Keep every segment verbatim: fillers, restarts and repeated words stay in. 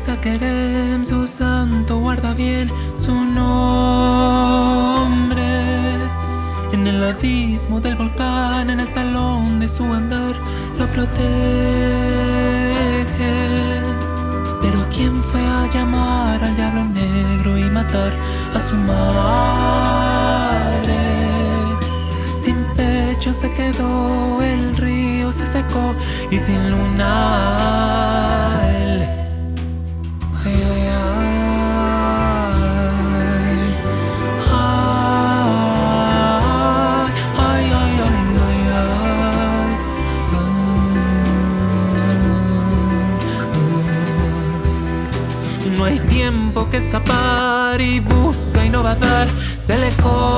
hasta Kerem, su santo guarda bien su nombre. En el abismo del volcán, en el talón de su andar, lo protegen. Pero ¿quién fue a llamar al diablo negro y matar a su madre? Sin pecho se quedó, el río se secó y sin luna él. Ay, ay, ay. Ay, ay, ay, ay, ay, ay. No hay tiempo que escapar y busca y no va a dar. Se le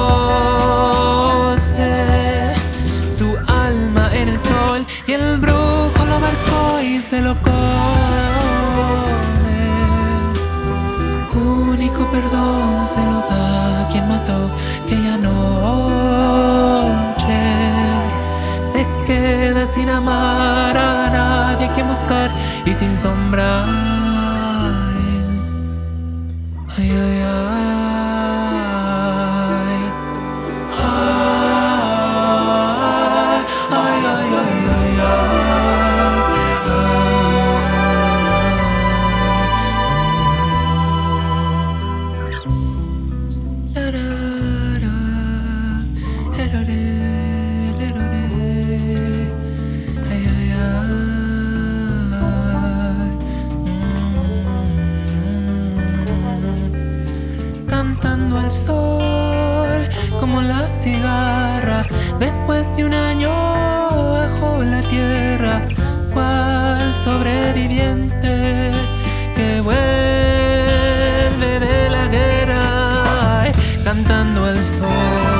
cose su alma en el sol y el brujo lo marcó y se lo come. Único perdón se lo da quien mató aquella noche. Se queda sin amar a nadie que buscar y sin sombra. Ay, ay, ay. Ay, ay, ay, ay, ay, ay. La, ra, ra. Erore, erore. Ay, ay, ay. Cantando al sol como la cigarra, después de un año bajo la tierra, cual sobreviviente que vuelve de la guerra. Ay, cantando al sol.